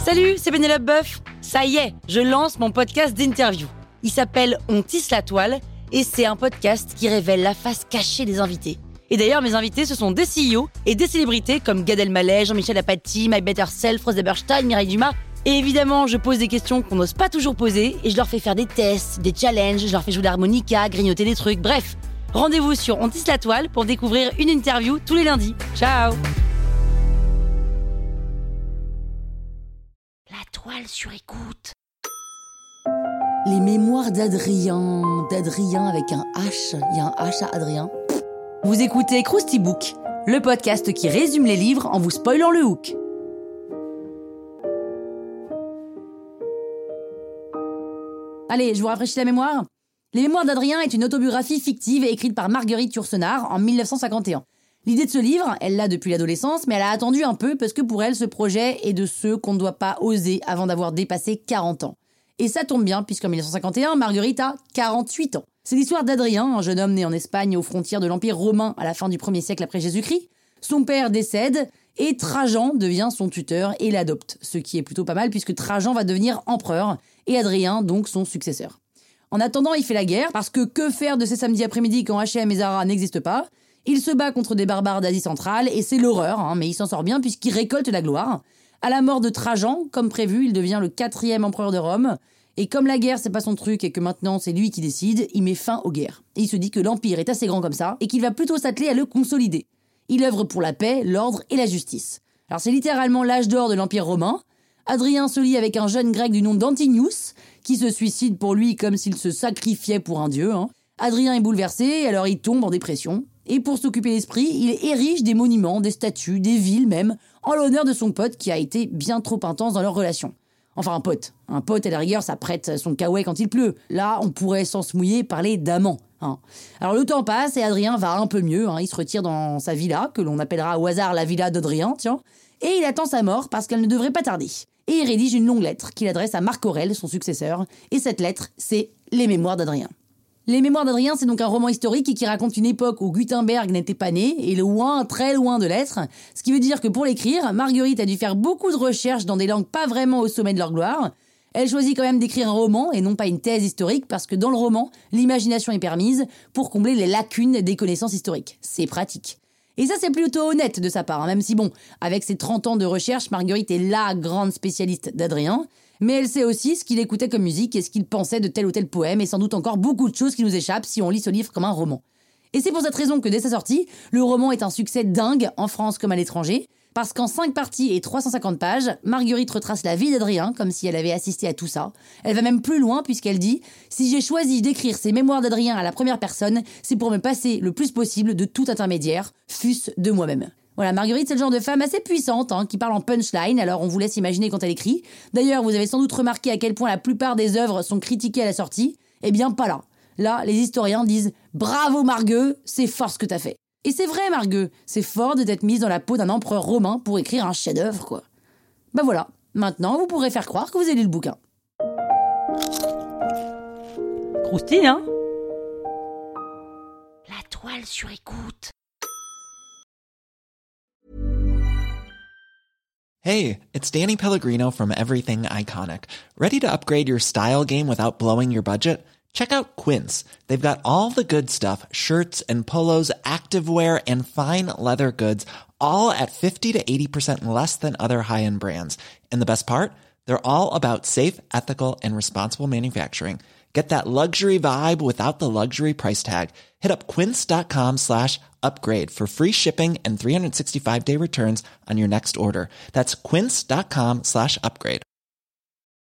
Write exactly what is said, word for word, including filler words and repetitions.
Salut, c'est Pénélope Boeuf. Ça y est, je lance mon podcast d'interview. Il s'appelle On tisse la toile et c'est un podcast qui révèle la face cachée des invités. Et d'ailleurs, mes invités, ce sont des C E O et des célébrités comme Gad Elmaleh, Jean-Michel Apathy, My Better Self, Rose Eberstein, Mireille Dumas. Et évidemment, je pose des questions qu'on n'ose pas toujours poser et je leur fais faire des tests, des challenges, je leur fais jouer de l'harmonica, grignoter des trucs, bref. Rendez-vous sur On tisse la toile pour découvrir une interview tous les lundis. Ciao! La toile sur écoute. Les mémoires d'Adrien, d'Adrien avec un H, il y a un H à Adrien. Vous écoutez Krusty Book, le podcast qui résume les livres en vous spoilant le hook. Allez, je vous rafraîchis la mémoire. Les mémoires d'Adrien est une autobiographie fictive écrite par Marguerite Yourcenar en dix-neuf cent cinquante et un. L'idée de ce livre, elle l'a depuis l'adolescence, mais elle a attendu un peu parce que pour elle, ce projet est de ceux qu'on ne doit pas oser avant d'avoir dépassé quarante ans. Et ça tombe bien, puisqu'en dix-neuf cent cinquante et un, Marguerite a quarante-huit ans. C'est l'histoire d'Adrien, un jeune homme né en Espagne aux frontières de l'Empire romain à la fin du premier siècle après Jésus-Christ. Son père décède et Trajan devient son tuteur et l'adopte, ce qui est plutôt pas mal puisque Trajan va devenir empereur et Adrien donc son successeur. En attendant, il fait la guerre parce que que faire de ces samedis après-midi quand H et M et Zara n'existent pas ? Il se bat contre des barbares d'Asie centrale et c'est l'horreur, hein, mais il s'en sort bien puisqu'il récolte la gloire. À la mort de Trajan, comme prévu, il devient le quatrième empereur de Rome. Et comme la guerre, c'est pas son truc et que maintenant c'est lui qui décide, il met fin aux guerres. Et il se dit que l'Empire est assez grand comme ça et qu'il va plutôt s'atteler à le consolider. Il œuvre pour la paix, l'ordre et la justice. Alors c'est littéralement l'âge d'or de l'Empire romain. Adrien se lie avec un jeune grec du nom d'Antinius, qui se suicide pour lui comme s'il se sacrifiait pour un dieu. Hein. Adrien est bouleversé, alors il tombe en dépression. Et pour s'occuper l'esprit, il érige des monuments, des statues, des villes même, en l'honneur de son pote qui a été bien trop intense dans leur relation. Enfin, un pote. Un pote, à la rigueur, ça prête son kawaii quand il pleut. Là, on pourrait, sans se mouiller, parler d'amant. Hein. Alors, le temps passe et Adrien va un peu mieux. Hein. Il se retire dans sa villa, que l'on appellera au hasard la villa d'Adrien, tiens. Et il attend sa mort parce qu'elle ne devrait pas tarder. Et il rédige une longue lettre qu'il adresse à Marc Aurèle, son successeur. Et cette lettre, c'est Les Mémoires d'Adrien. Les Mémoires d'Adrien, c'est donc un roman historique qui raconte une époque où Gutenberg n'était pas né, et loin, très loin de l'être. Ce qui veut dire que pour l'écrire, Marguerite a dû faire beaucoup de recherches dans des langues pas vraiment au sommet de leur gloire. Elle choisit quand même d'écrire un roman et non pas une thèse historique parce que dans le roman, l'imagination est permise pour combler les lacunes des connaissances historiques. C'est pratique. Et ça, c'est plutôt honnête de sa part, hein, même si bon, avec ses trente ans de recherche, Marguerite est la grande spécialiste d'Adrien. Mais elle sait aussi ce qu'il écoutait comme musique et ce qu'il pensait de tel ou tel poème et sans doute encore beaucoup de choses qui nous échappent si on lit ce livre comme un roman. Et c'est pour cette raison que dès sa sortie, le roman est un succès dingue en France comme à l'étranger, parce qu'en cinq parties et trois cent cinquante pages, Marguerite retrace la vie d'Adrien comme si elle avait assisté à tout ça. Elle va même plus loin puisqu'elle dit « Si j'ai choisi d'écrire ces mémoires d'Adrien à la première personne, c'est pour me passer le plus possible de tout intermédiaire, fût-ce de moi-même ». Voilà, Marguerite, c'est le genre de femme assez puissante, hein, qui parle en punchline, alors on vous laisse imaginer quand elle écrit. D'ailleurs, vous avez sans doute remarqué à quel point la plupart des œuvres sont critiquées à la sortie. Eh bien, pas là. Là, les historiens disent « Bravo Margueux, c'est fort ce que t'as fait ». Et c'est vrai, Margueux, c'est fort de t'être mise dans la peau d'un empereur romain pour écrire un chef-d'œuvre, quoi. Ben voilà, maintenant vous pourrez faire croire que vous avez lu le bouquin. Croustille, hein ? La toile sur écoute. Hey, it's Danny Pellegrino from Everything Iconic. Ready to upgrade your style game without blowing your budget? Check out Quince. They've got all the good stuff, shirts and polos, activewear, and fine leather goods, all at fifty to eighty percent less than other high-end brands. And the best part? They're all about safe, ethical, and responsible manufacturing. Get that luxury vibe without the luxury price tag. Hit up quince.com slash upgrade for free shipping and three sixty-five day returns on your next order. That's quince.com slash upgrade.